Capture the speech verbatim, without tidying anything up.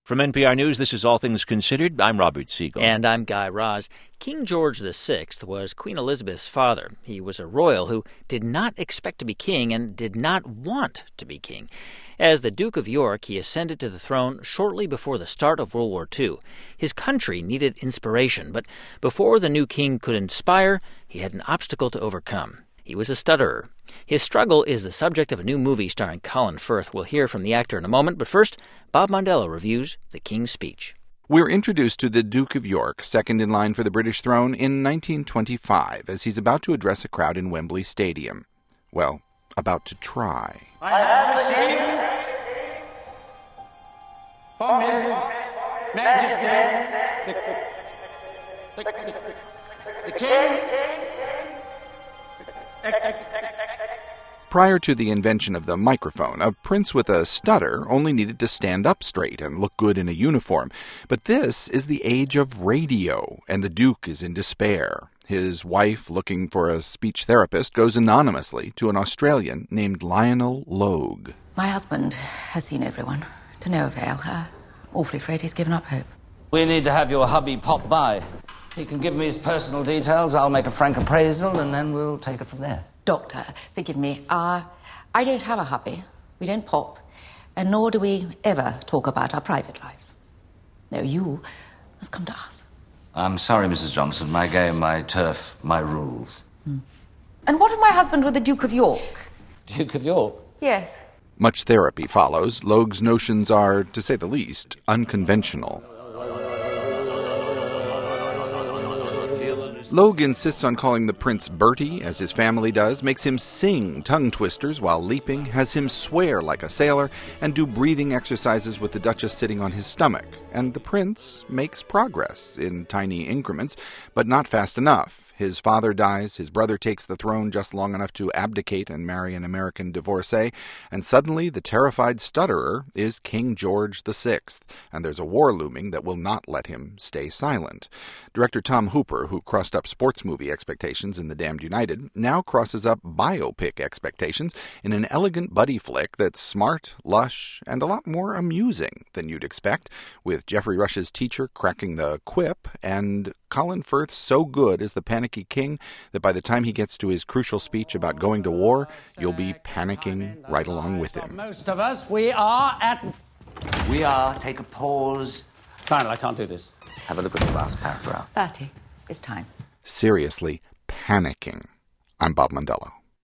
From N P R News, this is All Things Considered. I'm Robert Siegel. And I'm Guy Raz. King George the Sixth was Queen Elizabeth's father. He was a royal who did not expect to be king and did not want to be king. As the Duke of York, he ascended to the throne shortly before the start of World War Two. His country needed inspiration, but before the new king could inspire, he had an obstacle to overcome. He was a stutterer. His struggle is the subject of a new movie starring Colin Firth. We'll hear from the actor in a moment, but first, Bob Mondello reviews The King's Speech. We're introduced to the Duke of York, second in line for the British throne, in nineteen twenty-five, as he's about to address a crowd in Wembley Stadium. Well, about to try. I have received from His Majesty the, the, the, the King. Prior to the invention of the microphone, a prince with a stutter only needed to stand up straight and look good in a uniform. But this is the age of radio, and the Duke is in despair. His wife, looking for a speech therapist, goes anonymously to an Australian named Lionel Logue. My husband has seen everyone, to no avail. I'm awfully afraid he's given up hope. We need to have your hubby pop by. He can give me his personal details, I'll make a frank appraisal, and then we'll take it from there. Doctor, forgive me. Uh, I don't have a hubby. We don't pop. And nor do we ever talk about our private lives. No, you must come to us. I'm sorry, Missus Johnson. My game, my turf, my rules. Hmm. And what of my husband with the Duke of York? Duke of York? Yes. Much therapy follows. Logue's notions are, to say the least, unconventional. Logue insists on calling the prince Bertie, as his family does, makes him sing tongue twisters while leaping, has him swear like a sailor, and do breathing exercises with the Duchess sitting on his stomach. And the prince makes progress in tiny increments, but not fast enough. His father dies, his brother takes the throne just long enough to abdicate and marry an American divorcee, and suddenly the terrified stutterer is King George the Sixth, and there's a war looming that will not let him stay silent. Director Tom Hooper, who crossed up sports movie expectations in The Damned United, now crosses up biopic expectations in an elegant buddy flick that's smart, lush, and a lot more amusing than you'd expect, with Geoffrey Rush's teacher cracking the quip, and Colin Firth so good as the panicky king that by the time he gets to his crucial speech about going to war, you'll be panicking right along with him. Most of us, we are at... We are. Take a pause. Final, I can't do this. Have a look at the last paragraph. Bertie, it's time. Seriously, panicking. I'm Bob Mondello.